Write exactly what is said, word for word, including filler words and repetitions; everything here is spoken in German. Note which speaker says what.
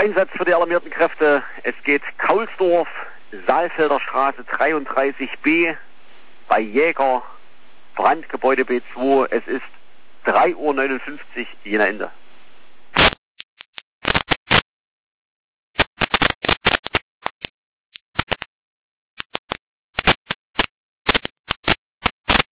Speaker 1: Einsatz für die alarmierten Kräfte. Es geht Kaulsdorf, Saalfelder Straße dreiunddreißig b, bei Jäger, Brandgebäude B zwei. Es ist drei Uhr neunundfünfzig, Jena Ende.